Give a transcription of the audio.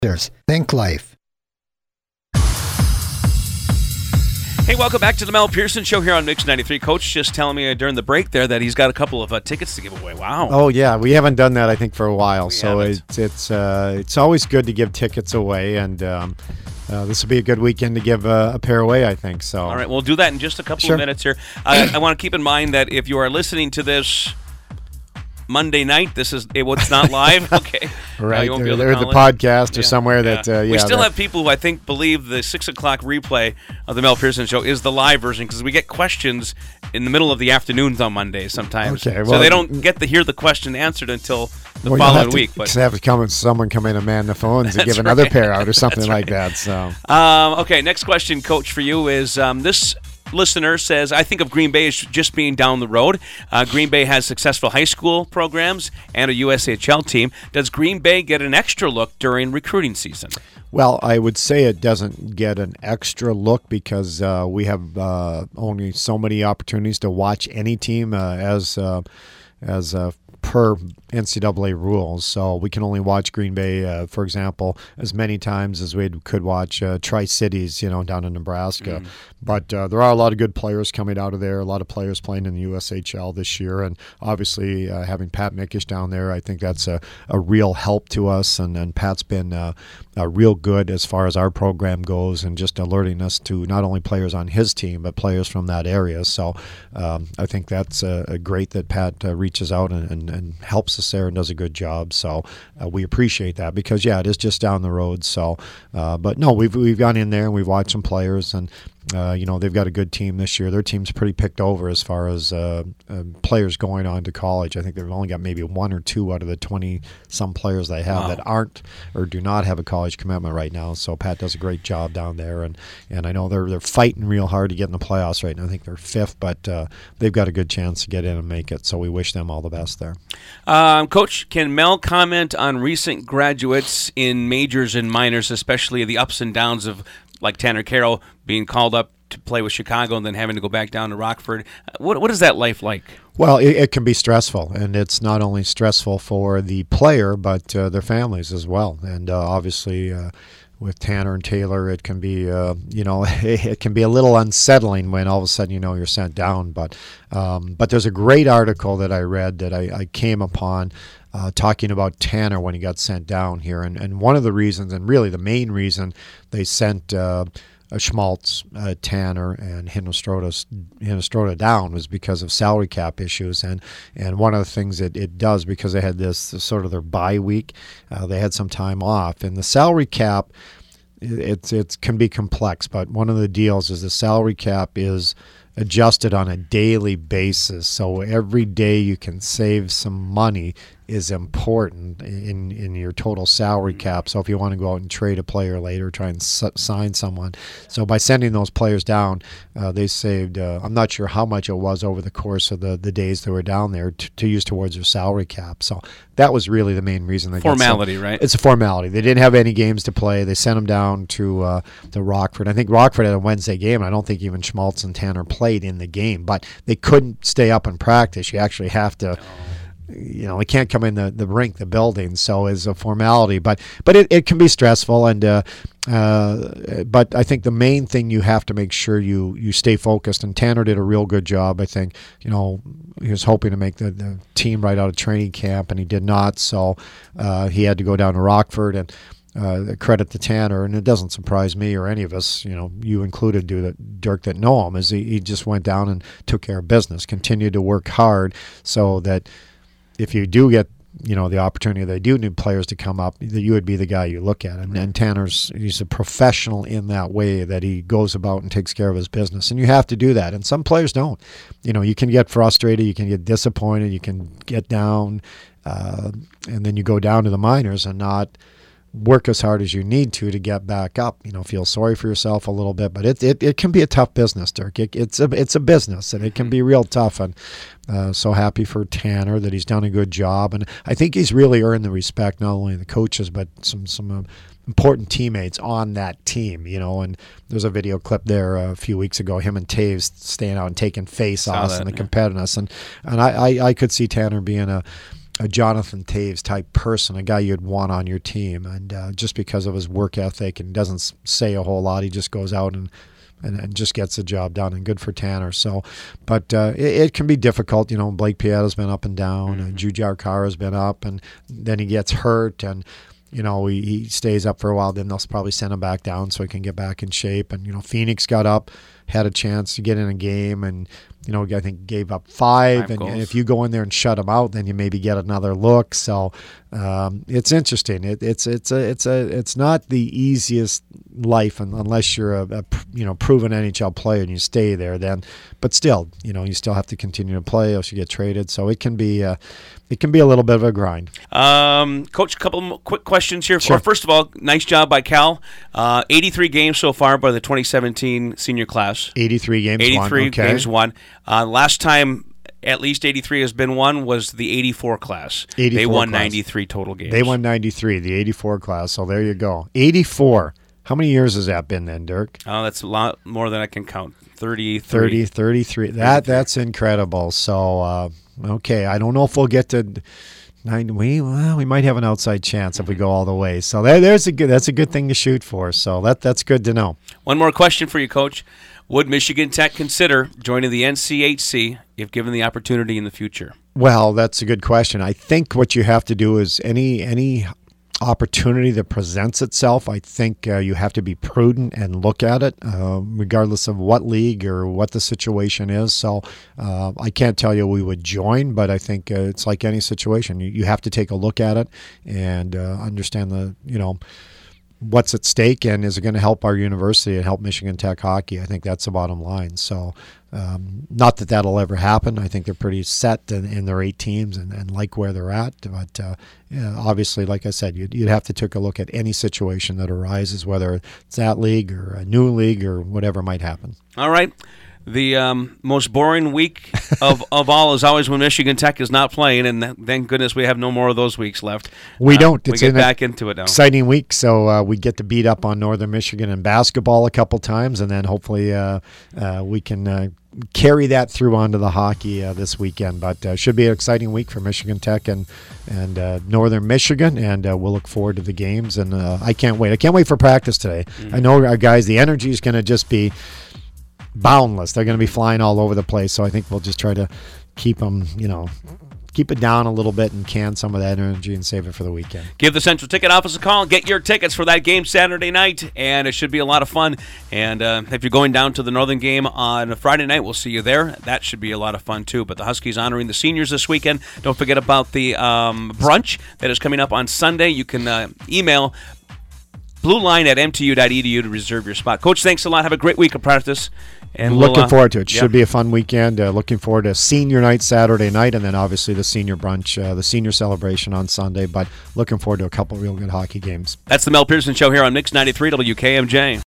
Think Life. Hey, welcome back to the Mel Pearson Show here on Mix 93. Coach just telling me during the break there that he's got a couple of tickets to give away. Wow. Oh, yeah. We haven't done that, I think, for a while. We It's always good to give tickets away, and this will be a good weekend to give a pair away, I think. So. All right, we'll do that in just a couple of minutes here. I want to keep in mind that if you are listening to this Monday night, it's not live. Okay, right. You won't be able They're to the call podcast or somewhere that. We still have people who I think believe the 6 o'clock replay of the Mel Pearson Show is the live version because we get questions in the middle of the afternoons on Mondays sometimes. Okay, well, so they don't get to hear the question answered until the following week. But have someone come in and man the phones and give another pair out or something like that. So. Okay, next question, Coach, for you is this. Listener says, I think of Green Bay as just being down the road. Green Bay has successful high school programs and a USHL team. Does Green Bay get an extra look during recruiting season? Well, I would say it doesn't get an extra look because we have only so many opportunities to watch any team as per NCAA rules. So we can only watch Green Bay, for example, as many times as we could watch Tri-Cities, down in Nebraska. But there are a lot of good players coming out of there, a lot of players playing in the USHL this year. And obviously having Pat Mickish down there, I think that's a real help to us. And Pat's been real good as far as our program goes and just alerting us to not only players on his team, but players from that area. So I think that's great that Pat reaches out and helps us there and does a good job. So we appreciate that because, it is just down the road. So, but no, we've gone in there and we've watched some players and, they've got a good team this year. Their team's pretty picked over as far as players going on to college. I think they've only got maybe 1 or 2 out of the 20-some players they have that aren't or do not have a college commitment right now. So Pat does a great job down there, and I know they're fighting real hard to get in the playoffs right now. I think they're 5th, but they've got a good chance to get in and make it. So we wish them all the best there. Coach, can Mel comment on recent graduates in majors and minors, especially the ups and downs of like Tanner Carroll being called up to play with Chicago and then having to go back down to Rockford? What is that life like? Well, it can be stressful, and it's not only stressful for the player, but their families as well. And obviously, with Tanner and Taylor, it can be, it can be a little unsettling when all of a sudden, you're sent down. But there's a great article that I read that I came upon talking about Tanner when he got sent down here. And one of the reasons, and really the main reason they sent Schmaltz, Tanner, and Hinostroda down was because of salary cap issues. And one of the things it does, because they had this sort of their bye week, they had some time off. And the salary cap, it can be complex, but one of the deals is the salary cap is adjusted on a daily basis. So every day you can save some money is important in your total salary cap. So if you want to go out and trade a player later, try and sign someone. So by sending those players down, they saved, I'm not sure how much it was over the course of the days they were down there to use towards their salary cap. So that was really the main reason. Formality, right? It's a formality. They didn't have any games to play. They sent them down to Rockford. I think Rockford had a Wednesday game. I don't think even Schmaltz and Tanner played in the game, but they couldn't stay up and practice. You actually have to... they can't come in the rink, the building, so it's a formality. But it can be stressful, and but I think the main thing you have to make sure you stay focused. And Tanner did a real good job. I think he was hoping to make the team right out of training camp, and he did not. So he had to go down to Rockford, and credit to Tanner, and it doesn't surprise me or any of us, you included, Dirk, that know him, is he just went down and took care of business, continued to work hard, so that if you do get, the opportunity, they do need players to come up, that you would be the guy you look at. And he's a professional in that way, that he goes about and takes care of his business. And you have to do that. And some players don't. You can get frustrated, you can get disappointed, you can get down, and then you go down to the minors and not work as hard as you need to get back up. Feel sorry for yourself a little bit, but it can be a tough business, Dirk. It's a business, and it can be real tough. And so happy for Tanner that he's done a good job, and I think he's really earned the respect not only of the coaches but some important teammates on that team. And there's a video clip there a few weeks ago, him and Taves staying out and taking face-offs and the competitiveness, and I could see Tanner being a a Jonathan Taves type person, a guy you'd want on your team. And just because of his work ethic and doesn't say a whole lot, he just goes out and just gets the job done, and good for Tanner. So, but it can be difficult. Blake Pieta's been up and down, and Jujhar Khaira's been up, and then he gets hurt, and he stays up for a while. Then they'll probably send him back down so he can get back in shape. And Phoenix got up, had a chance to get in a game, and I think gave up five and if you go in there and shut them out, then you maybe get another look. So it's interesting. It's not the easiest life unless you're a proven NHL player and you stay there. Then, but still, you still have to continue to play, else you get traded. So it can be a little bit of a grind. Coach, a couple quick questions here. Sure. First of all, nice job by Cal. 83 games so far by the 2017 senior class. 83 games 83 won. Okay. games won. Last time at least 83 has been won was the 84 class. 84 they won class. 93 total games. They won 93, the 84 class. So there you go. 84. How many years has that been then, Dirk? Oh, that's a lot more than I can count. 33. 33. That's incredible. So, okay, I don't know if we'll get to 9. We might have an outside chance if we go all the way. So that's a good thing to shoot for. So that's good to know. One more question for you, Coach. Would Michigan Tech consider joining the NCHC if given the opportunity in the future? Well, that's a good question. I think what you have to do is any opportunity that presents itself, I think you have to be prudent and look at it, regardless of what league or what the situation is. So I can't tell you we would join, but I think it's like any situation. You have to take a look at it and understand what's at stake, and is it going to help our university and help Michigan Tech hockey? I think that's the bottom line. So not that that'll ever happen. I think they're pretty set in their 8 teams and like where they're at. But obviously, like I said, you'd have to take a look at any situation that arises, whether it's that league or a new league or whatever might happen. All right. The most boring week of all is always when Michigan Tech is not playing, and thank goodness we have no more of those weeks left. We don't. We get back into it now. Exciting week, so we get to beat up on Northern Michigan in basketball a couple times, and then hopefully we can carry that through onto the hockey this weekend. But should be an exciting week for Michigan Tech and Northern Michigan, and we'll look forward to the games. And I can't wait. I can't wait for practice today. I know our guys, the energy is going to just be boundless. They're going to be flying all over the place, so I think we'll just try to keep them, keep it down a little bit and can some of that energy and save it for the weekend. Give the Central Ticket Office a call. Get your tickets for that game Saturday night, and it should be a lot of fun. And if you're going down to the Northern game on Friday night, we'll see you there. That should be a lot of fun, too. But the Huskies honoring the seniors this weekend. Don't forget about the brunch that is coming up on Sunday. You can email blueline@mtu.edu to reserve your spot. Coach, thanks a lot. Have a great week of practice. And looking forward to it. Should be a fun weekend. Looking forward to senior night Saturday night, and then obviously the senior brunch, the senior celebration on Sunday. But looking forward to a couple real good hockey games. That's the Mel Pearson Show here on Mix 93 WKMJ.